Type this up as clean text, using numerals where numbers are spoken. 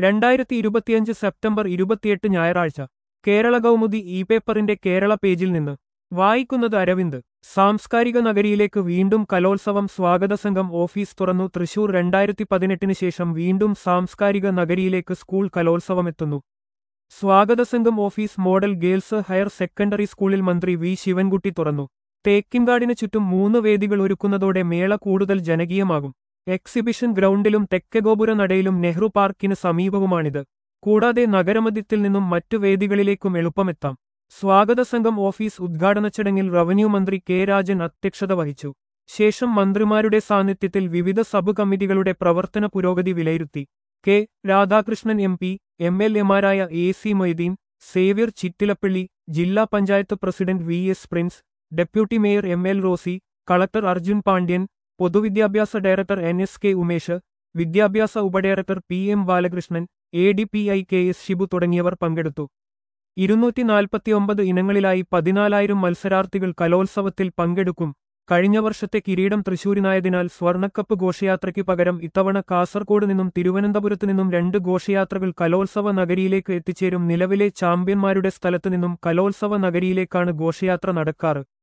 2025 September 28 ഞായറാഴ്ച കേരള കൗമുദി പേപ്പറിന്റെ കേരള പേജിൽ നിന്ന് വായിക്കുന്നത് അരവിന്ദ്. സാംസ്കാരിക നഗരിയിലേക്ക് വീണ്ടും കലോത്സവം. സ്വാഗത സംഘം ഓഫീസ് തുറന്നു. തൃശൂർ 2018 ശേഷം വീണ്ടും സാംസ്കാരിക നഗരിയിലേക്ക് സ്കൂൾ കലോത്സവമെത്തുന്നു. സ്വാഗത സംഘം office model girls higher secondary സ്കൂളിൽ മന്ത്രി വി ശിവൻകുട്ടി തുറന്നു. തേക്കിൻകാടിന് ചുറ്റും 3 വേദികൾ ഒരുക്കുന്നതോടെ മേള കൂടുതൽ ജനകീയമാകും. എക്സിബിഷൻ ഗ്രൗണ്ടിലും തെക്കഗോപുര നടയിലും നെഹ്റു പാർക്കിന് സമീപവുമാണിത്. കൂടാതെ നഗരമധ്യത്തിൽ നിന്നും മറ്റു വേദികളിലേക്കും എളുപ്പമെത്താം. സ്വാഗത സംഘം ഓഫീസ് ഉദ്ഘാടന ചടങ്ങിൽ റവന്യൂ മന്ത്രി കെ രാജൻ അധ്യക്ഷത വഹിച്ചു. ശേഷം മന്ത്രിമാരുടെ സാന്നിധ്യത്തിൽ വിവിധ സബ് കമ്മിറ്റികളുടെ പ്രവർത്തന പുരോഗതി വിലയിരുത്തി. കെ രാധാകൃഷ്ണൻ എം.പി, എം.എൽ.എമാരായ എ.സി. മൊയ്തീൻ, സേവ്യർ ചിറ്റിലപ്പള്ളി, ജില്ലാ panchayat president V S. Prince, deputy mayor M L. Rosy, collector Arjun Pandian, പൊതുവിദ്യാഭ്യാസ ഡയറക്ടർ എൻ.എസ്.കെ. ഉമേഷ്, വിദ്യാഭ്യാസ ഉപഡയറക്ടർ P M. Balakrishnan, A D P I. K S. Shibu തുടങ്ങിയവർ പങ്കെടുത്തു. 249 ഇനങ്ങളിലായി 14,000 മത്സരാർത്ഥികൾ കലോത്സവത്തിൽ പങ്കെടുക്കും. കഴിഞ്ഞ വർഷത്തെ കിരീടം തൃശൂരിനായതിനാൽ സ്വർണ്ണക്കപ്പ് ഘോഷയാത്രയ്ക്ക് പകരം ഇത്തവണ കാസർകോട് നിന്നും തിരുവനന്തപുരത്തു നിന്നും 2 ഘോഷയാത്രകൾ കലോത്സവ നഗരിയിലേക്ക് എത്തിച്ചേരും. നിലവിലെ ചാമ്പ്യന്മാരുടെ സ്ഥലത്തു നിന്നും കലോത്സവ നഗരിയിലേക്കാണ് ഘോഷയാത്ര നടക്കാറ്.